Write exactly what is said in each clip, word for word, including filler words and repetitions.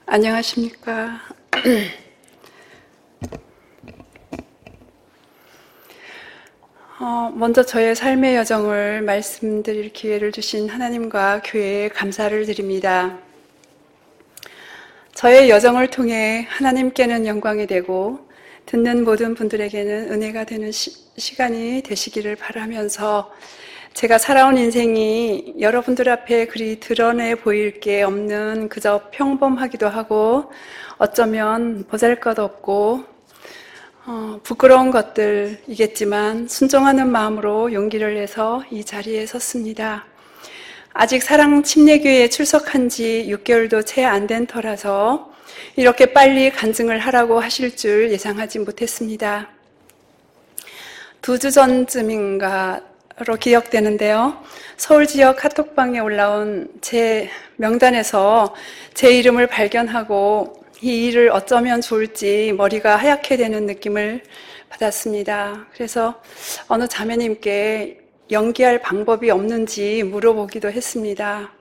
안녕하십니까. 어, 먼저 저의 삶의 여정을 말씀드릴 기회를 주신 하나님과 교회에 감사를 드립니다. 저의 여정을 통해 하나님께는 영광이 되고 듣는 모든 분들에게는 은혜가 되는 시, 시간이 되시기를 바라면서 제가 살아온 인생이 여러분들 앞에 그리 드러내 보일 게 없는 그저 평범하기도 하고 어쩌면 보잘것없고 어, 부끄러운 것들이겠지만 순종하는 마음으로 용기를 내서 이 자리에 섰습니다. 아직 사랑 침례교회에 출석한 지 육 개월도 채 안 된 터라서 이렇게 빨리 간증을 하라고 하실 줄 예상하지 못했습니다. 두 주 전쯤인가 로 기억되는데요. 서울 지역 카톡방에 올라온 제 명단에서 제 이름을 발견하고 이 일을 어쩌면 좋을지 머리가 하얗게 되는 느낌을 받았습니다. 그래서 어느 자매님께 연기할 방법이 없는지 물어보기도 했습니다.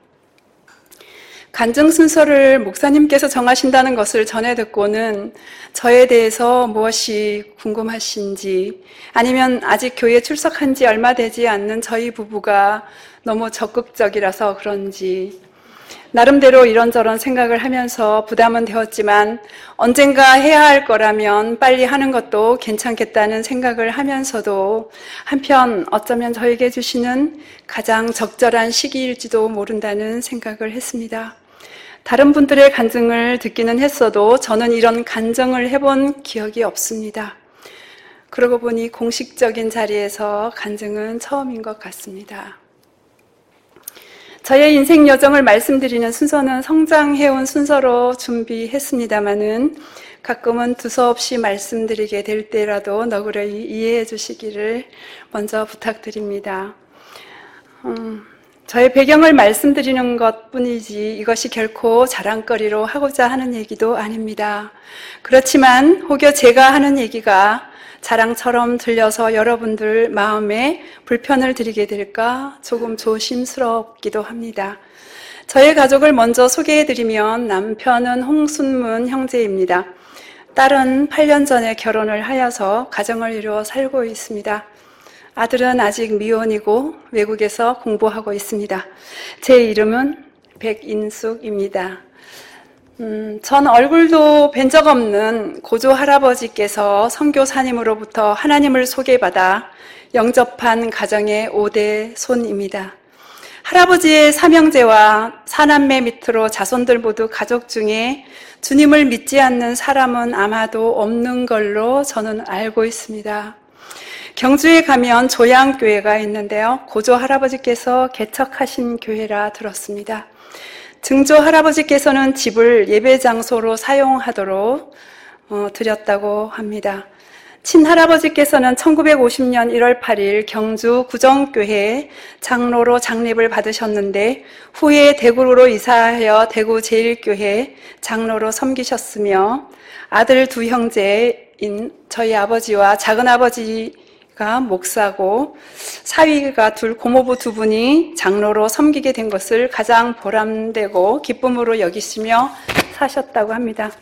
간증 순서를 목사님께서 정하신다는 것을 전해 듣고는 저에 대해서 무엇이 궁금하신지 아니면 아직 교회에 출석한 지 얼마 되지 않는 저희 부부가 너무 적극적이라서 그런지 나름대로 이런저런 생각을 하면서 부담은 되었지만 언젠가 해야 할 거라면 빨리 하는 것도 괜찮겠다는 생각을 하면서도 한편 어쩌면 저에게 주시는 가장 적절한 시기일지도 모른다는 생각을 했습니다. 다른 분들의 간증을 듣기는 했어도 저는 이런 간증을 해본 기억이 없습니다. 그러고 보니 공식적인 자리에서 간증은 처음인 것 같습니다. 저의 인생 여정을 말씀드리는 순서는 성장해온 순서로 준비했습니다마는 가끔은 두서없이 말씀드리게 될 때라도 너그러이 이해해 주시기를 먼저 부탁드립니다. 음, 저의 배경을 말씀드리는 것뿐이지 이것이 결코 자랑거리로 하고자 하는 얘기도 아닙니다. 그렇지만 혹여 제가 하는 얘기가 자랑처럼 들려서 여러분들 마음에 불편을 드리게 될까 조금 조심스럽기도 합니다. 저의 가족을 먼저 소개해드리면 남편은 홍순문 형제입니다. 딸은 팔 년 전에 결혼을 하여서 가정을 이루어 살고 있습니다. 아들은 아직 미혼이고 외국에서 공부하고 있습니다. 제 이름은 백인숙입니다. 음, 전 얼굴도 뵌 적 없는 고조 할아버지께서 선교사님으로부터 하나님을 소개받아 영접한 가정의 오 대 손입니다. 할아버지의 삼형제와 사남매 밑으로 자손들 모두 가족 중에 주님을 믿지 않는 사람은 아마도 없는 걸로 저는 알고 있습니다. 경주에 가면 조양교회가 있는데요. 고조 할아버지께서 개척하신 교회라 들었습니다. 증조 할아버지께서는 집을 예배 장소로 사용하도록 어, 드렸다고 합니다. 친할아버지께서는 천구백오십 년 일월 팔일 경주 구정교회 장로로 장립을 받으셨는데 후에 대구로 이사하여 대구 제일교회 장로로 섬기셨으며 아들 두 형제인 저희 아버지와 작은아버지 가 목사고 사위가 둘 고모부 두 분이 장로로 섬기게 된 것을 가장 보람되고 기쁨으로 여기시며 사셨다고 합니다.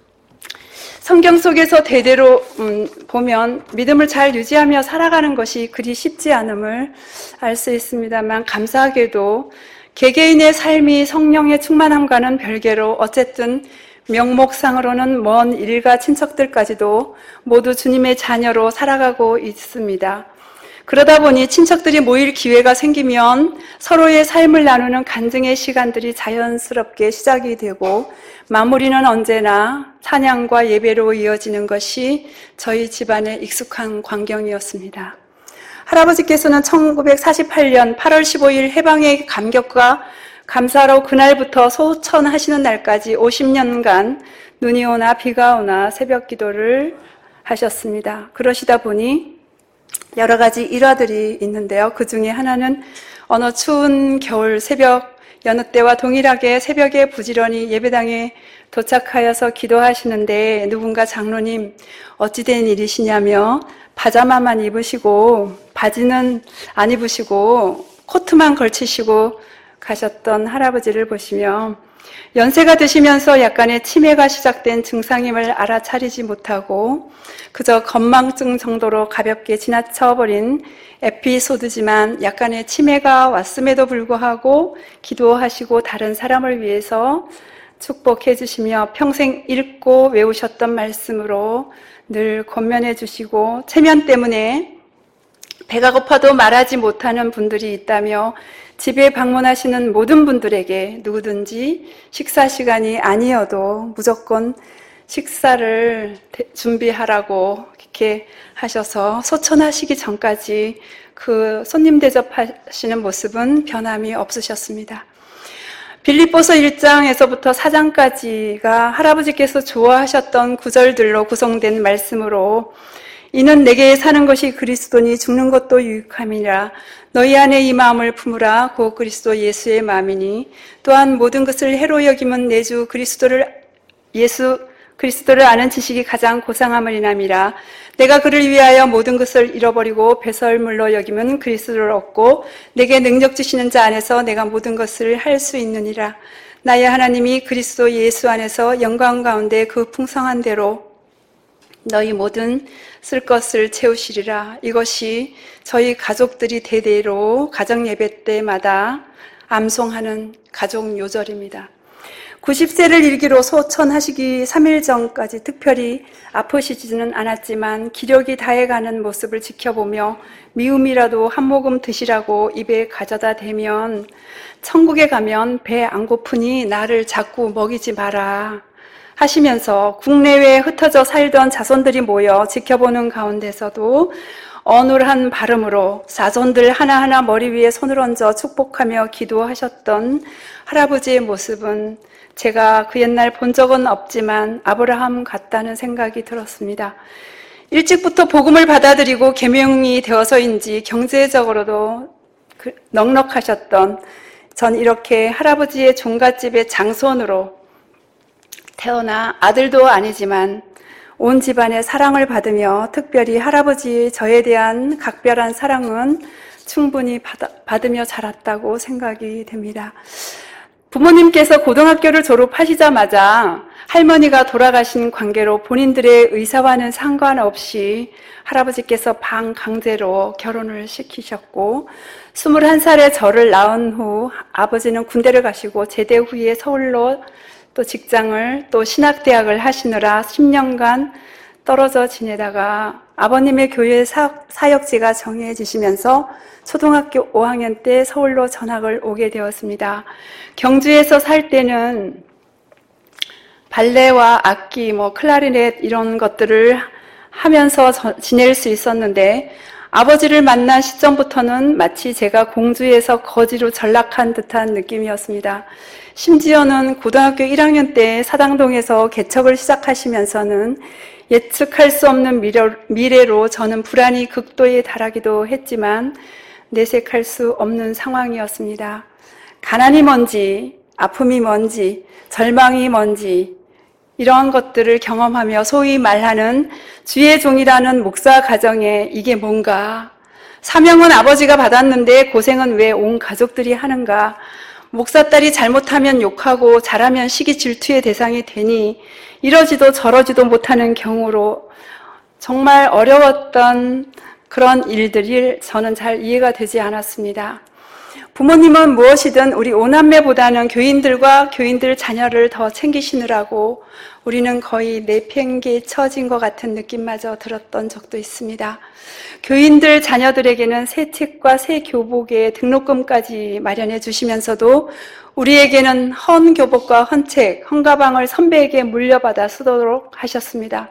성경 속에서 대대로 음, 보면 믿음을 잘 유지하며 살아가는 것이 그리 쉽지 않음을 알 수 있습니다만 감사하게도 개개인의 삶이 성령의 충만함과는 별개로 어쨌든 명목상으로는 먼 일가 친척들까지도 모두 주님의 자녀로 살아가고 있습니다. 그러다 보니 친척들이 모일 기회가 생기면 서로의 삶을 나누는 간증의 시간들이 자연스럽게 시작이 되고 마무리는 언제나 찬양과 예배로 이어지는 것이 저희 집안의 익숙한 광경이었습니다. 할아버지께서는 천구백사십팔 년 팔월 십오일 해방의 감격과 감사로 그날부터 소천하시는 날까지 오십 년간 눈이 오나 비가 오나 새벽 기도를 하셨습니다. 그러시다 보니 여러 가지 일화들이 있는데요. 그 중에 하나는 어느 추운 겨울 새벽 여느 때와 동일하게 새벽에 부지런히 예배당에 도착하여서 기도하시는데 누군가 장로님 어찌된 일이시냐며 파자마만 입으시고 바지는 안 입으시고 코트만 걸치시고 가셨던 할아버지를 보시며 연세가 드시면서 약간의 치매가 시작된 증상임을 알아차리지 못하고 그저 건망증 정도로 가볍게 지나쳐버린 에피소드지만 약간의 치매가 왔음에도 불구하고 기도하시고 다른 사람을 위해서 축복해 주시며 평생 읽고 외우셨던 말씀으로 늘 권면해 주시고 체면 때문에 배가 고파도 말하지 못하는 분들이 있다며 집에 방문하시는 모든 분들에게 누구든지 식사 시간이 아니어도 무조건 식사를 준비하라고 이렇게 하셔서 소천하시기 전까지 그 손님 대접하시는 모습은 변함이 없으셨습니다. 빌립보서 일 장에서부터 사 장까지가 할아버지께서 좋아하셨던 구절들로 구성된 말씀으로 이는 내게 사는 것이 그리스도니 죽는 것도 유익함이라 너희 안에 이 마음을 품으라 곧 그리스도 예수의 마음이니 또한 모든 것을 해로 여김은 내 주 그리스도를 예수 그리스도를 아는 지식이 가장 고상함이니라 내가 그를 위하여 모든 것을 잃어버리고 배설물로 여김은 그리스도를 얻고 내게 능력 주시는 자 안에서 내가 모든 것을 할 수 있느니라 나의 하나님이 그리스도 예수 안에서 영광 가운데 그 풍성한 대로 너희 모든 쓸 것을 채우시리라. 이것이 저희 가족들이 대대로 가정 예배 때마다 암송하는 가족 요절입니다. 구십 세를 일기로 소천하시기 삼 일 전까지 특별히 아프시지는 않았지만 기력이 다해가는 모습을 지켜보며 미움이라도 한 모금 드시라고 입에 가져다 대면 천국에 가면 배 안 고프니 나를 자꾸 먹이지 마라 하시면서 국내외에 흩어져 살던 자손들이 모여 지켜보는 가운데서도 어눌한 발음으로 자손들 하나하나 머리 위에 손을 얹어 축복하며 기도하셨던 할아버지의 모습은 제가 그 옛날 본 적은 없지만 아브라함 같다는 생각이 들었습니다. 일찍부터 복음을 받아들이고 계명이 되어서인지 경제적으로도 넉넉하셨던 전 이렇게 할아버지의 종갓집의 장손으로 태어나 아들도 아니지만 온 집안의 사랑을 받으며 특별히 할아버지 저에 대한 각별한 사랑은 충분히 받아, 받으며 자랐다고 생각이 됩니다. 부모님께서 고등학교를 졸업하시자마자 할머니가 돌아가신 관계로 본인들의 의사와는 상관없이 할아버지께서 방강제로 결혼을 시키셨고 스물한 살에 저를 낳은 후 아버지는 군대를 가시고 제대 후에 서울로 또 직장을 또 신학대학을 하시느라 십 년간 떨어져 지내다가 아버님의 교회 사역지가 정해지시면서 초등학교 오 학년 때 서울로 전학을 오게 되었습니다. 경주에서 살 때는 발레와 악기, 뭐 클라리넷 이런 것들을 하면서 지낼 수 있었는데 아버지를 만난 시점부터는 마치 제가 공주에서 거지로 전락한 듯한 느낌이었습니다. 심지어는 고등학교 일 학년 때 사당동에서 개척을 시작하시면서는 예측할 수 없는 미래로 저는 불안이 극도에 달하기도 했지만 내색할 수 없는 상황이었습니다. 가난이 뭔지, 아픔이 뭔지, 절망이 뭔지 이러한 것들을 경험하며 소위 말하는 주의 종이라는 목사 가정에 이게 뭔가, 사명은 아버지가 받았는데 고생은 왜 온 가족들이 하는가, 목사 딸이 잘못하면 욕하고 잘하면 시기 질투의 대상이 되니 이러지도 저러지도 못하는 경우로 정말 어려웠던 그런 일들이 저는 잘 이해가 되지 않았습니다. 부모님은 무엇이든 우리 오남매보다는 교인들과 교인들 자녀를 더 챙기시느라고 우리는 거의 내팽개쳐진 것 같은 느낌마저 들었던 적도 있습니다. 교인들 자녀들에게는 새 책과 새 교복에 등록금까지 마련해 주시면서도 우리에게는 헌 교복과 헌 책, 헌 가방을 선배에게 물려받아 쓰도록 하셨습니다.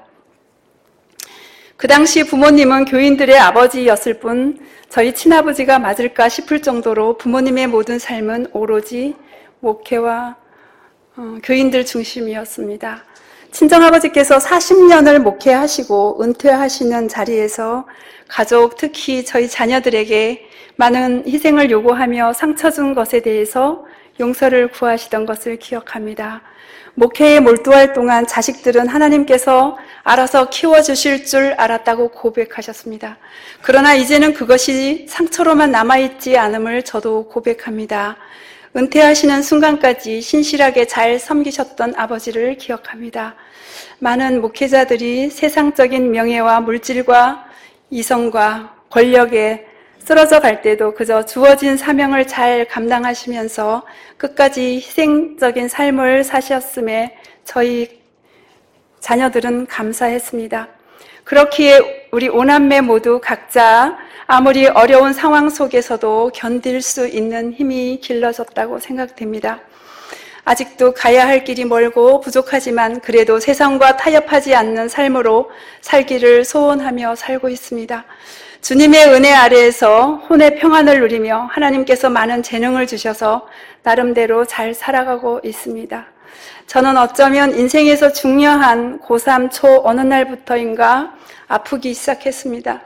그 당시 부모님은 교인들의 아버지였을 뿐 저희 친아버지가 맞을까 싶을 정도로 부모님의 모든 삶은 오로지 목회와 어, 교인들 중심이었습니다. 친정아버지께서 사십 년을 목회하시고 은퇴하시는 자리에서 가족, 특히 저희 자녀들에게 많은 희생을 요구하며 상처 준 것에 대해서 용서를 구하시던 것을 기억합니다. 목회에 몰두할 동안 자식들은 하나님께서 알아서 키워주실 줄 알았다고 고백하셨습니다. 그러나 이제는 그것이 상처로만 남아있지 않음을 저도 고백합니다. 은퇴하시는 순간까지 신실하게 잘 섬기셨던 아버지를 기억합니다. 많은 목회자들이 세상적인 명예와 물질과 이성과 권력에 쓰러져 갈 때도 그저 주어진 사명을 잘 감당하시면서 끝까지 희생적인 삶을 사셨음에 저희 자녀들은 감사했습니다. 그렇기에 우리 오남매 모두 각자 아무리 어려운 상황 속에서도 견딜 수 있는 힘이 길러졌다고 생각됩니다. 아직도 가야 할 길이 멀고 부족하지만 그래도 세상과 타협하지 않는 삶으로 살기를 소원하며 살고 있습니다. 주님의 은혜 아래에서 혼의 평안을 누리며 하나님께서 많은 재능을 주셔서 나름대로 잘 살아가고 있습니다. 저는 어쩌면 인생에서 중요한 고삼 초 어느 날부터인가 아프기 시작했습니다.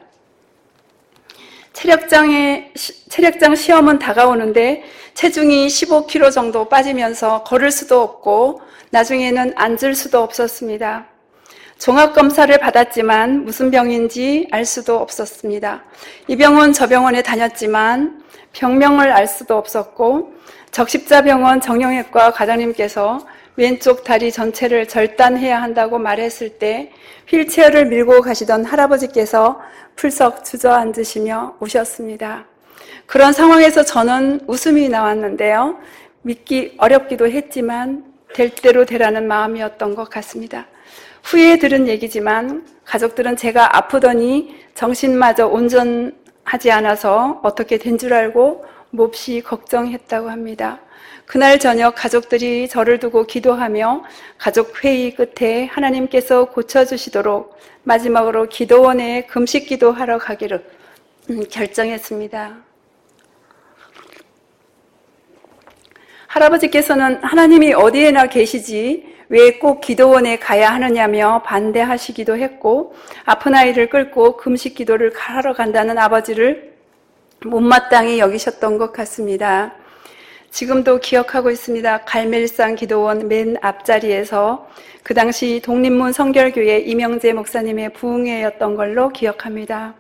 체력장에, 체력장 시험은 다가오는데 체중이 십오 킬로그램 정도 빠지면서 걸을 수도 없고 나중에는 앉을 수도 없었습니다. 종합검사를 받았지만 무슨 병인지 알 수도 없었습니다. 이 병원 저 병원에 다녔지만 병명을 알 수도 없었고 적십자병원 정형외과 과장님께서 왼쪽 다리 전체를 절단해야 한다고 말했을 때 휠체어를 밀고 가시던 할아버지께서 풀썩 주저앉으시며 우셨습니다. 그런 상황에서 저는 웃음이 나왔는데요. 믿기 어렵기도 했지만 될 대로 되라는 마음이었던 것 같습니다. 후에 들은 얘기지만 가족들은 제가 아프더니 정신마저 온전하지 않아서 어떻게 된 줄 알고 몹시 걱정했다고 합니다. 그날 저녁 가족들이 저를 두고 기도하며 가족 회의 끝에 하나님께서 고쳐주시도록 마지막으로 기도원에 금식 기도하러 가기로 결정했습니다. 할아버지께서는 하나님이 어디에나 계시지 왜 꼭 기도원에 가야 하느냐며 반대하시기도 했고 아픈 아이를 끌고 금식 기도를 하러 간다는 아버지를 못마땅히 여기셨던 것 같습니다. 지금도 기억하고 있습니다. 갈멜산 기도원 맨 앞자리에서 그 당시 독립문 성결교회 이명재 목사님의 부흥회였던 걸로 기억합니다.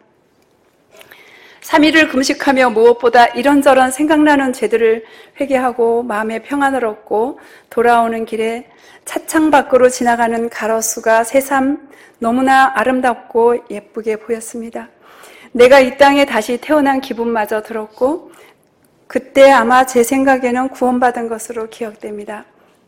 삼 일을 금식하며 무엇보다 이런저런 생각나는 죄들을 회개하고 마음의 평안을 얻고 돌아오는 길에 차창 밖으로 지나가는 가로수가 새삼 너무나 아름답고 예쁘게 보였습니다. 내가 이 땅에 다시 태어난 기분마저 들었고 그때 아마 제 생각에는 구원받은 것으로 기억됩니다.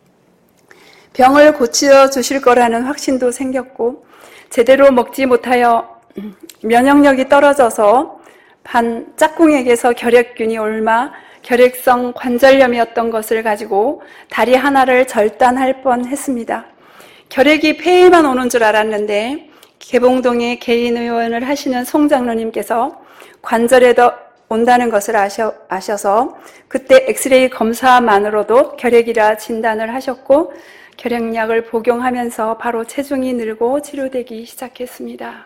병을 고쳐 주실 거라는 확신도 생겼고 제대로 먹지 못하여 면역력이 떨어져서 반 짝꿍에게서 결핵균이 옮아 결핵성 관절염이었던 것을 가지고 다리 하나를 절단할 뻔했습니다. 결핵이 폐에만 오는 줄 알았는데 개봉동에 개인 의원을 하시는 송 장로님께서 관절에도 온다는 것을 아셔, 아셔서 그때 엑스레이 검사만으로도 결핵이라 진단을 하셨고 결핵약을 복용하면서 바로 체중이 늘고 치료되기 시작했습니다.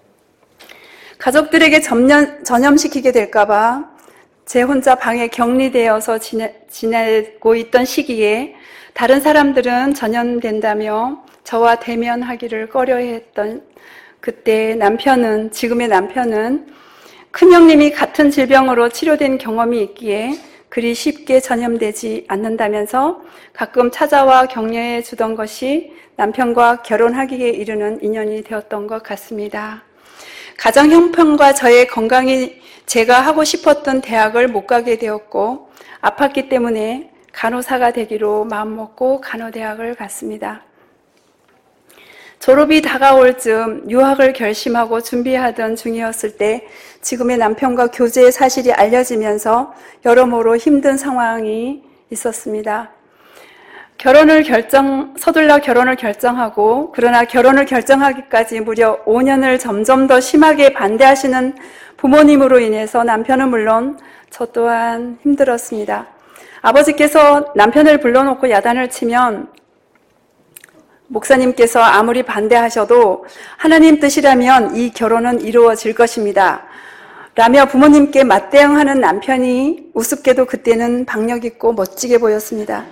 가족들에게 전염, 전염시키게 될까봐 제 혼자 방에 격리되어서 지내, 지내고 있던 시기에 다른 사람들은 전염된다며 저와 대면하기를 꺼려했던 그때 남편은, 지금의 남편은 큰형님이 같은 질병으로 치료된 경험이 있기에 그리 쉽게 전염되지 않는다면서 가끔 찾아와 격려해 주던 것이 남편과 결혼하기에 이르는 인연이 되었던 것 같습니다. 가정 형편과 저의 건강이 제가 하고 싶었던 대학을 못 가게 되었고 아팠기 때문에 간호사가 되기로 마음먹고 간호대학을 갔습니다. 졸업이 다가올 즈음 유학을 결심하고 준비하던 중이었을 때 지금의 남편과 교제의 사실이 알려지면서 여러모로 힘든 상황이 있었습니다. 결혼을 결정, 서둘러 결혼을 결정하고 그러나 결혼을 결정하기까지 무려 오 년을 점점 더 심하게 반대하시는 부모님으로 인해서 남편은 물론 저 또한 힘들었습니다. 아버지께서 남편을 불러놓고 야단을 치면 목사님께서 아무리 반대하셔도 하나님 뜻이라면 이 결혼은 이루어질 것입니다. 라며 부모님께 맞대응하는 남편이 우습게도 그때는 박력 있고 멋지게 보였습니다.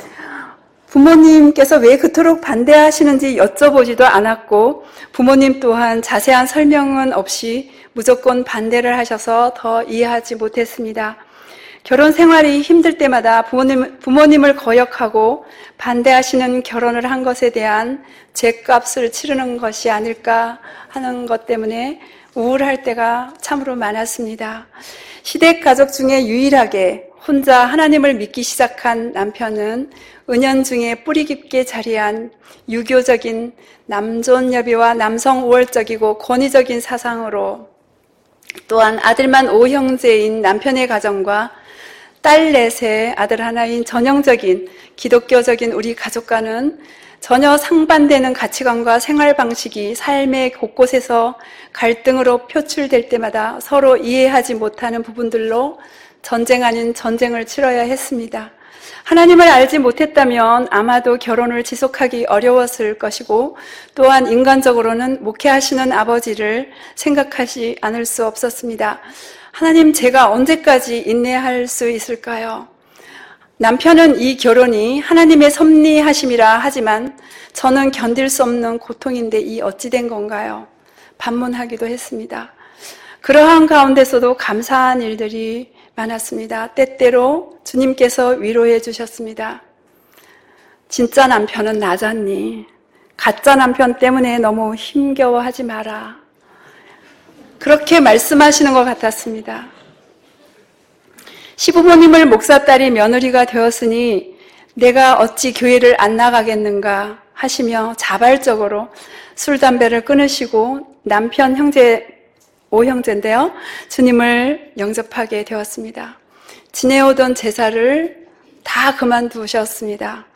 부모님께서 왜 그토록 반대하시는지 여쭤보지도 않았고 부모님 또한 자세한 설명은 없이 무조건 반대를 하셔서 더 이해하지 못했습니다. 결혼 생활이 힘들 때마다 부모님, 부모님을 거역하고 반대하시는 결혼을 한 것에 대한 죗값을 치르는 것이 아닐까 하는 것 때문에 우울할 때가 참으로 많았습니다. 시댁 가족 중에 유일하게 혼자 하나님을 믿기 시작한 남편은 은연중에 뿌리 깊게 자리한 유교적인 남존여비와 남성 우월적이고 권위적인 사상으로, 또한 아들만 오형제인 남편의 가정과 딸 넷의 아들 하나인 전형적인 기독교적인 우리 가족과는 전혀 상반되는 가치관과 생활 방식이 삶의 곳곳에서 갈등으로 표출될 때마다 서로 이해하지 못하는 부분들로 전쟁 아닌 전쟁을 치러야 했습니다. 하나님을 알지 못했다면 아마도 결혼을 지속하기 어려웠을 것이고, 또한 인간적으로는 목회하시는 아버지를 생각하지 않을 수 없었습니다. 하나님, 제가 언제까지 인내할 수 있을까요? 남편은 이 결혼이 하나님의 섭리하심이라 하지만 저는 견딜 수 없는 고통인데 이 어찌 된 건가요? 반문하기도 했습니다. 그러한 가운데서도 감사한 일들이 많았습니다. 때때로 주님께서 위로해 주셨습니다. 진짜 남편은 나잖니. 가짜 남편 때문에 너무 힘겨워하지 마라. 그렇게 말씀하시는 것 같았습니다. 시부모님을 목사딸이 며느리가 되었으니 내가 어찌 교회를 안 나가겠는가 하시며 자발적으로 술, 담배를 끊으시고 남편 형제, 오형제인데요, 주님을 영접하게 되었습니다. 지내오던 제사를 다 그만두셨습니다.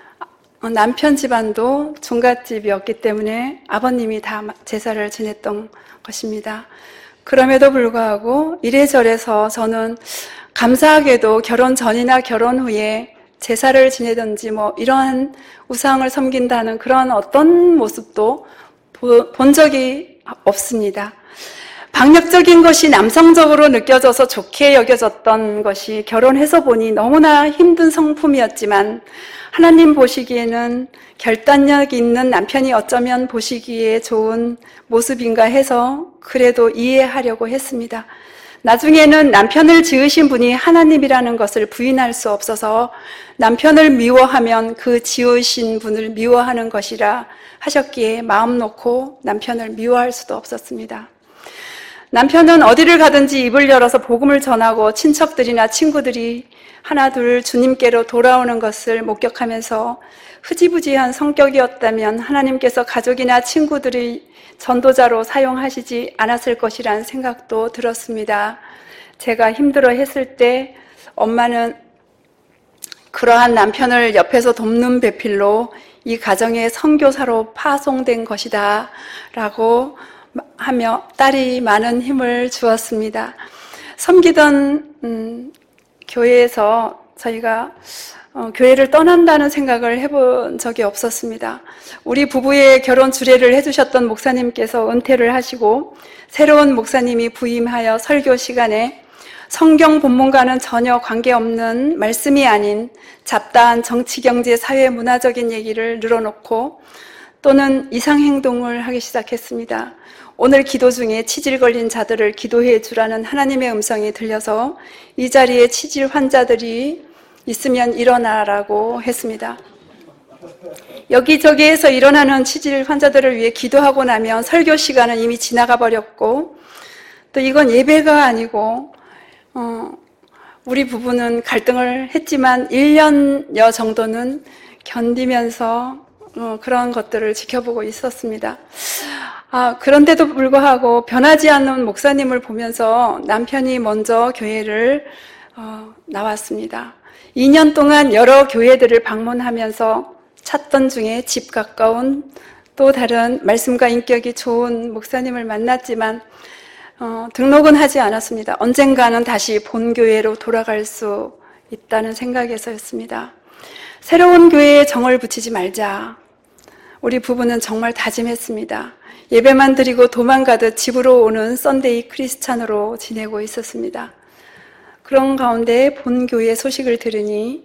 남편 집안도 종갓집이었기 때문에 아버님이 다 제사를 지냈던 것입니다. 그럼에도 불구하고 이래저래서 저는 감사하게도 결혼 전이나 결혼 후에 제사를 지내든지 뭐 이러한 우상을 섬긴다는 그런 어떤 모습도 본 적이 없습니다. 방역적인 것이 남성적으로 느껴져서 좋게 여겨졌던 것이 결혼해서 보니 너무나 힘든 성품이었지만, 하나님 보시기에는 결단력 있는 남편이 어쩌면 보시기에 좋은 모습인가 해서 그래도 이해하려고 했습니다. 나중에는 남편을 지으신 분이 하나님이라는 것을 부인할 수 없어서 남편을 미워하면 그 지으신 분을 미워하는 것이라 하셨기에 마음 놓고 남편을 미워할 수도 없었습니다. 남편은 어디를 가든지 입을 열어서 복음을 전하고 친척들이나 친구들이 하나둘 주님께로 돌아오는 것을 목격하면서 흐지부지한 성격이었다면 하나님께서 가족이나 친구들이 전도자로 사용하시지 않았을 것이라는 생각도 들었습니다. 제가 힘들어 했을 때 엄마는 그러한 남편을 옆에서 돕는 배필로 이 가정의 선교사로 파송된 것이다 라고 하며 딸이 많은 힘을 주었습니다. 섬기던 음, 교회에서 저희가 어, 교회를 떠난다는 생각을 해본 적이 없었습니다. 우리 부부의 결혼 주례를 해주셨던 목사님께서 은퇴를 하시고 새로운 목사님이 부임하여 설교 시간에 성경 본문과는 전혀 관계없는 말씀이 아닌 잡다한 정치, 경제, 사회, 문화적인 얘기를 늘어놓고 또는 이상행동을 하기 시작했습니다. 오늘 기도 중에 치질 걸린 자들을 기도해 주라는 하나님의 음성이 들려서 이 자리에 치질 환자들이 있으면 일어나라고 했습니다. 여기저기에서 일어나는 치질 환자들을 위해 기도하고 나면 설교 시간은 이미 지나가 버렸고, 또 이건 예배가 아니고 어, 우리 부부는 갈등을 했지만 일 년여 정도는 견디면서 어, 그런 것들을 지켜보고 있었습니다. 아, 그런데도 불구하고 변하지 않는 목사님을 보면서 남편이 먼저 교회를 어, 나왔습니다. 이 년 동안 여러 교회들을 방문하면서 찾던 중에 집 가까운 또 다른 말씀과 인격이 좋은 목사님을 만났지만 어, 등록은 하지 않았습니다. 언젠가는 다시 본교회로 돌아갈 수 있다는 생각에서였습니다. 새로운 교회에 정을 붙이지 말자. 우리 부부는 정말 다짐했습니다. 예배만 드리고 도망가듯 집으로 오는 썬데이 크리스찬으로 지내고 있었습니다. 그런 가운데 본교회 소식을 들으니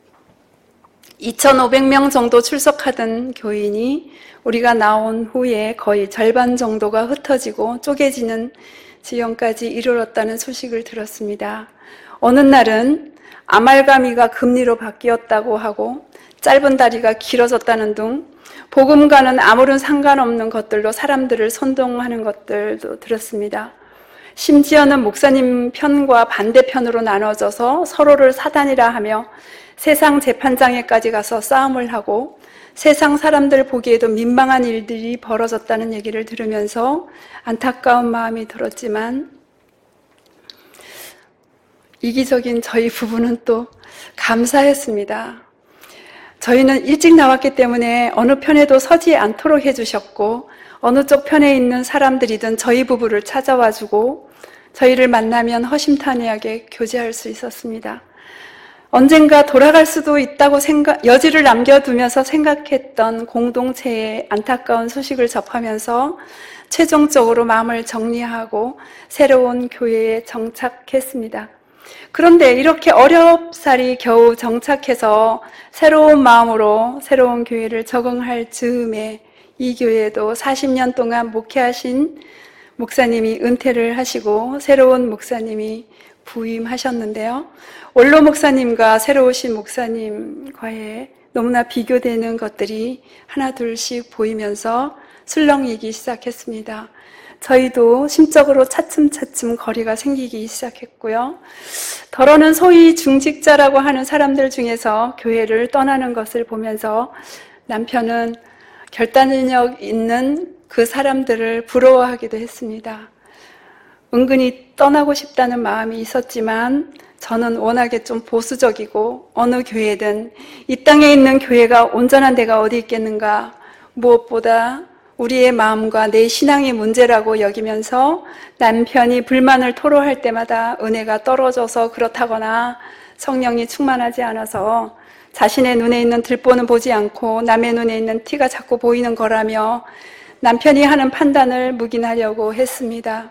이천오백 명 정도 출석하던 교인이 우리가 나온 후에 거의 절반 정도가 흩어지고 쪼개지는 지경까지 이르렀다는 소식을 들었습니다. 어느 날은 아말가미가 금리로 바뀌었다고 하고 짧은 다리가 길어졌다는 등 복음과는 아무런 상관없는 것들로 사람들을 선동하는 것들도 들었습니다. 심지어는 목사님 편과 반대편으로 나눠져서 서로를 사단이라 하며 세상 재판장에까지 가서 싸움을 하고 세상 사람들 보기에도 민망한 일들이 벌어졌다는 얘기를 들으면서 안타까운 마음이 들었지만 이기적인 저희 부부는 또 감사했습니다. 저희는 일찍 나왔기 때문에 어느 편에도 서지 않도록 해주셨고 어느 쪽 편에 있는 사람들이든 저희 부부를 찾아와주고 저희를 만나면 허심탄회하게 교제할 수 있었습니다. 언젠가 돌아갈 수도 있다고 생각, 여지를 남겨두면서 생각했던 공동체의 안타까운 소식을 접하면서 최종적으로 마음을 정리하고 새로운 교회에 정착했습니다. 그런데 이렇게 어렵사리 겨우 정착해서 새로운 마음으로 새로운 교회를 적응할 즈음에 이 교회에도 사십 년 동안 목회하신 목사님이 은퇴를 하시고 새로운 목사님이 부임하셨는데요. 원로 목사님과 새로 오신 목사님과의 너무나 비교되는 것들이 하나 둘씩 보이면서 술렁이기 시작했습니다. 저희도 심적으로 차츰차츰 거리가 생기기 시작했고요. 더러는 소위 중직자라고 하는 사람들 중에서 교회를 떠나는 것을 보면서 남편은 결단력 있는 그 사람들을 부러워하기도 했습니다. 은근히 떠나고 싶다는 마음이 있었지만 저는 워낙에 좀 보수적이고 어느 교회든 이 땅에 있는 교회가 온전한 데가 어디 있겠는가, 무엇보다 우리의 마음과 내 신앙의 문제라고 여기면서 남편이 불만을 토로할 때마다 은혜가 떨어져서 그렇다거나 성령이 충만하지 않아서 자신의 눈에 있는 들보는 보지 않고 남의 눈에 있는 티가 자꾸 보이는 거라며 남편이 하는 판단을 묵인하려고 했습니다.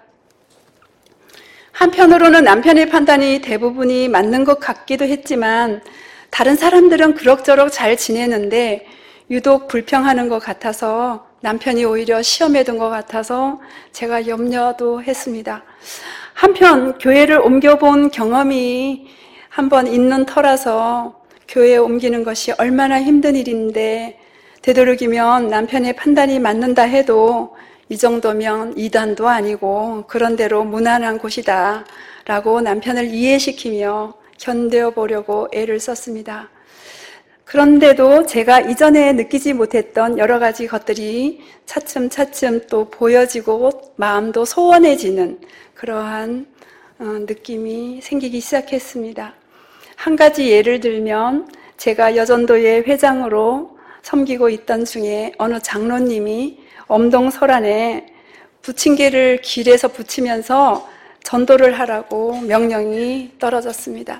한편으로는 남편의 판단이 대부분이 맞는 것 같기도 했지만 다른 사람들은 그럭저럭 잘 지내는데 유독 불평하는 것 같아서 남편이 오히려 시험에 든 것 같아서 제가 염려도 했습니다. 한편 교회를 옮겨본 경험이 한번 있는 터라서 교회에 옮기는 것이 얼마나 힘든 일인데 되도록이면 남편의 판단이 맞는다 해도 이 정도면 이단도 아니고 그런대로 무난한 곳이다 라고 남편을 이해시키며 견뎌보려고 애를 썼습니다. 그런데도 제가 이전에 느끼지 못했던 여러 가지 것들이 차츰차츰 또 보여지고 마음도 소원해지는 그러한 느낌이 생기기 시작했습니다. 한 가지 예를 들면 제가 여전도의 회장으로 섬기고 있던 중에 어느 장로님이 엄동설안에 부침개를 길에서 붙이면서 전도를 하라고 명령이 떨어졌습니다.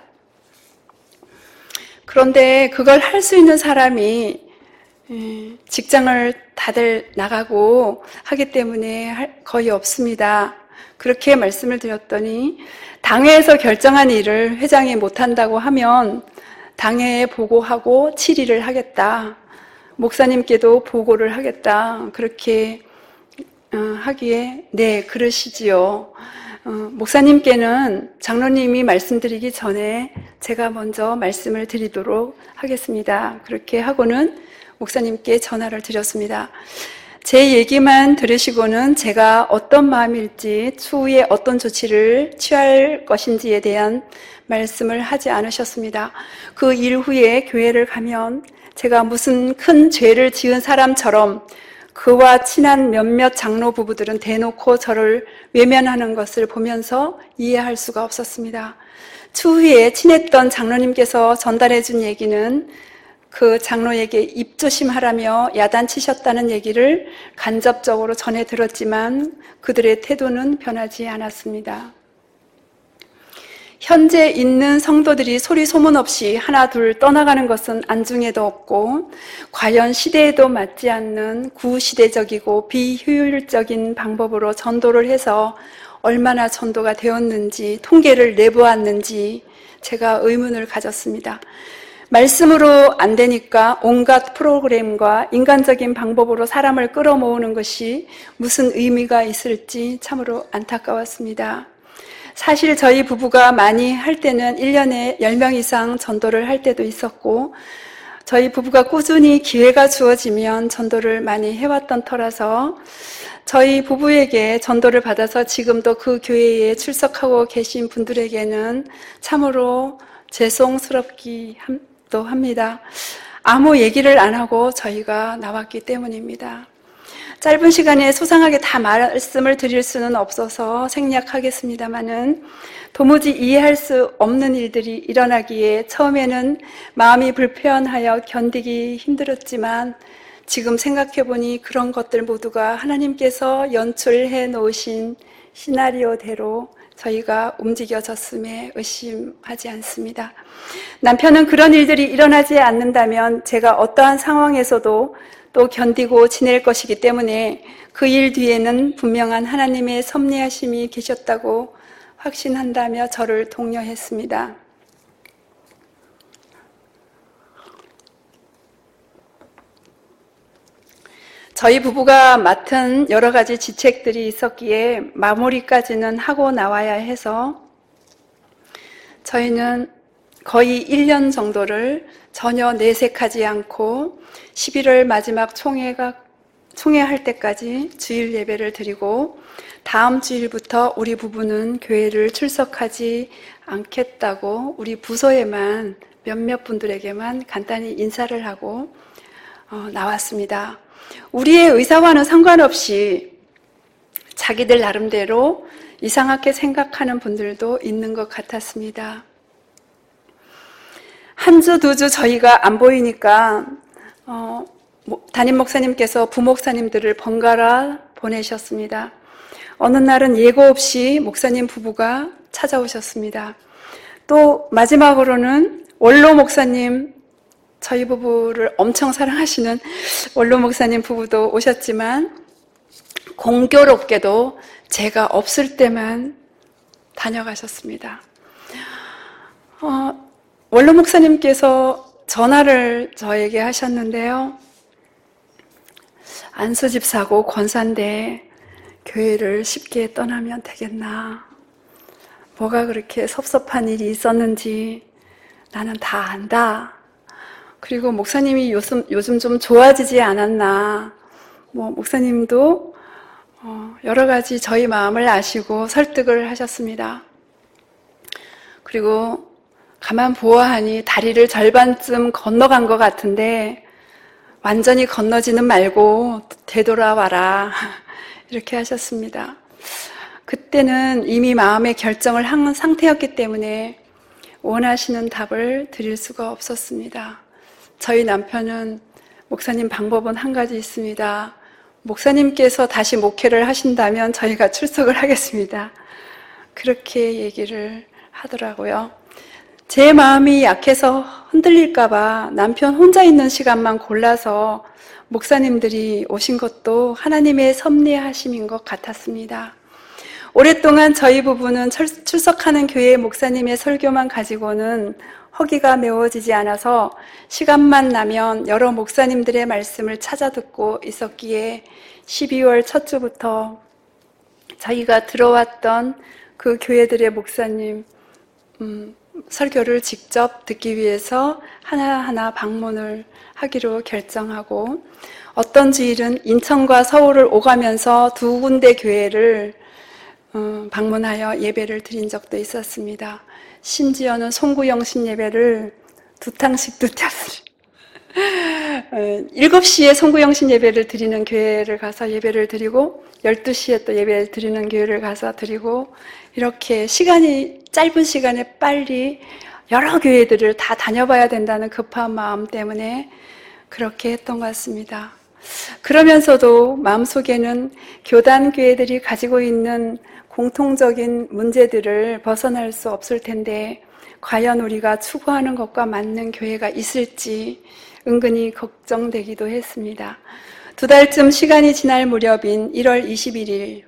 그런데 그걸 할 수 있는 사람이 직장을 다들 나가고 하기 때문에 거의 없습니다. 그렇게 말씀을 드렸더니 당회에서 결정한 일을 회장이 못한다고 하면 당회에 보고하고 질의를 하겠다. 목사님께도 보고를 하겠다. 그렇게 하기에 네, 그러시지요. 목사님께는 장로님이 말씀드리기 전에 제가 먼저 말씀을 드리도록 하겠습니다. 그렇게 하고는 목사님께 전화를 드렸습니다. 제 얘기만 들으시고는 제가 어떤 마음일지 추후에 어떤 조치를 취할 것인지에 대한 말씀을 하지 않으셨습니다. 그 일 후에 교회를 가면 제가 무슨 큰 죄를 지은 사람처럼 그와 친한 몇몇 장로 부부들은 대놓고 저를 외면하는 것을 보면서 이해할 수가 없었습니다. 추후에 친했던 장로님께서 전달해 준 얘기는 그 장로에게 입조심하라며 야단치셨다는 얘기를 간접적으로 전해 들었지만 그들의 태도는 변하지 않았습니다. 현재 있는 성도들이 소리 소문 없이 하나 둘 떠나가는 것은 안중에도 없고 과연 시대에도 맞지 않는 구시대적이고 비효율적인 방법으로 전도를 해서 얼마나 전도가 되었는지 통계를 내보았는지 제가 의문을 가졌습니다. 말씀으로 안 되니까 온갖 프로그램과 인간적인 방법으로 사람을 끌어모으는 것이 무슨 의미가 있을지 참으로 안타까웠습니다. 사실 저희 부부가 많이 할 때는 일 년에 열 명 이상 전도를 할 때도 있었고, 저희 부부가 꾸준히 기회가 주어지면 전도를 많이 해왔던 터라서 저희 부부에게 전도를 받아서 지금도 그 교회에 출석하고 계신 분들에게는 참으로 죄송스럽기도 합니다. 아무 얘기를 안 하고 저희가 나왔기 때문입니다. 짧은 시간에 소상하게 다 말씀을 드릴 수는 없어서 생략하겠습니다마는 도무지 이해할 수 없는 일들이 일어나기에 처음에는 마음이 불편하여 견디기 힘들었지만 지금 생각해보니 그런 것들 모두가 하나님께서 연출해 놓으신 시나리오대로 저희가 움직여졌음에 의심하지 않습니다. 남편은 그런 일들이 일어나지 않는다면 제가 어떠한 상황에서도 또 견디고 지낼 것이기 때문에 그 일 뒤에는 분명한 하나님의 섭리하심이 계셨다고 확신한다며 저를 독려했습니다. 저희 부부가 맡은 여러 가지 직책들이 있었기에 마무리까지는 하고 나와야 해서 저희는 거의 일 년 정도를 전혀 내색하지 않고 십일월 마지막 총회가, 총회할 때까지 주일 예배를 드리고 다음 주일부터 우리 부부는 교회를 출석하지 않겠다고 우리 부서에만 몇몇 분들에게만 간단히 인사를 하고 어, 나왔습니다. 우리의 의사와는 상관없이 자기들 나름대로 이상하게 생각하는 분들도 있는 것 같았습니다. 한 주, 두 주 저희가 안 보이니까 어, 담임 목사님께서 부목사님들을 번갈아 보내셨습니다. 어느 날은 예고 없이 목사님 부부가 찾아오셨습니다. 또 마지막으로는 원로 목사님, 저희 부부를 엄청 사랑하시는 원로 목사님 부부도 오셨지만 공교롭게도 제가 없을 때만 다녀가셨습니다. 어, 원로 목사님께서 전화를 저에게 하셨는데요. 안수 집사고 권사인데 교회를 쉽게 떠나면 되겠나? 뭐가 그렇게 섭섭한 일이 있었는지 나는 다 안다. 그리고 목사님이 요즘, 요즘 좀 좋아지지 않았나. 뭐, 목사님도 어, 여러 가지 저희 마음을 아시고 설득을 하셨습니다. 그리고 가만 보아하니 다리를 절반쯤 건너간 것 같은데 완전히 건너지는 말고 되돌아와라. 이렇게 하셨습니다. 그때는 이미 마음의 결정을 한 상태였기 때문에 원하시는 답을 드릴 수가 없었습니다. 저희 남편은 목사님 방법은 한 가지 있습니다. 목사님께서 다시 목회를 하신다면 저희가 출석을 하겠습니다. 그렇게 얘기를 하더라고요. 제 마음이 약해서 흔들릴까봐 남편 혼자 있는 시간만 골라서 목사님들이 오신 것도 하나님의 섭리하심인 것 같았습니다. 오랫동안 저희 부부는 출석하는 교회 목사님의 설교만 가지고는 허기가 메워지지 않아서 시간만 나면 여러 목사님들의 말씀을 찾아 듣고 있었기에 십이월 첫 주부터 저희가 들어왔던 그 교회들의 목사님 음, 설교를 직접 듣기 위해서 하나하나 방문을 하기로 결정하고 어떤 주일은 인천과 서울을 오가면서 두 군데 교회를 어, 방문하여 예배를 드린 적도 있었습니다. 심지어는 송구영신 예배를 두 탕씩 두 탕씩 일곱 시에 송구영신 예배를 드리는 교회를 가서 예배를 드리고 열두 시에 또 예배를 드리는 교회를 가서 드리고 이렇게 시간이 짧은 시간에 빨리 여러 교회들을 다 다녀봐야 된다는 급한 마음 때문에 그렇게 했던 것 같습니다. 그러면서도 마음속에는 교단 교회들이 가지고 있는 공통적인 문제들을 벗어날 수 없을 텐데 과연 우리가 추구하는 것과 맞는 교회가 있을지 은근히 걱정되기도 했습니다. 두 달쯤 시간이 지날 무렵인 일월 이십일일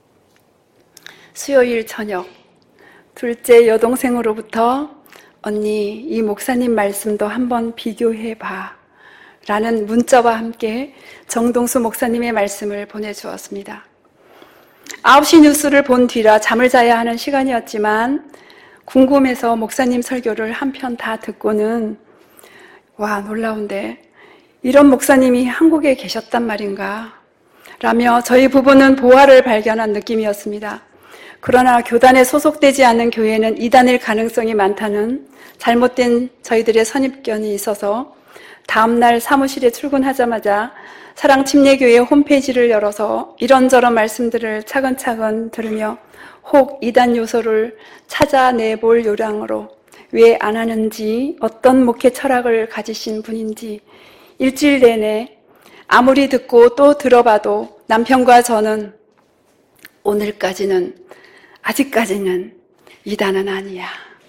수요일 저녁 둘째 여동생으로부터 언니 이 목사님 말씀도 한번 비교해봐 라는 문자와 함께 정동수 목사님의 말씀을 보내주었습니다. 아홉 시 뉴스를 본 뒤라 잠을 자야 하는 시간이었지만 궁금해서 목사님 설교를 한 편 다 듣고는 와, 놀라운데 이런 목사님이 한국에 계셨단 말인가 라며 저희 부부는 보화를 발견한 느낌이었습니다. 그러나 교단에 소속되지 않는 교회는 이단일 가능성이 많다는 잘못된 저희들의 선입견이 있어서 다음날 사무실에 출근하자마자 사랑침례교회 홈페이지를 열어서 이런저런 말씀들을 차근차근 들으며 혹 이단 요소를 찾아내볼 요량으로 왜 안 하는지, 어떤 목회 철학을 가지신 분인지 일주일 내내 아무리 듣고 또 들어봐도 남편과 저는 오늘까지는, 아직까지는 이단은 아니야.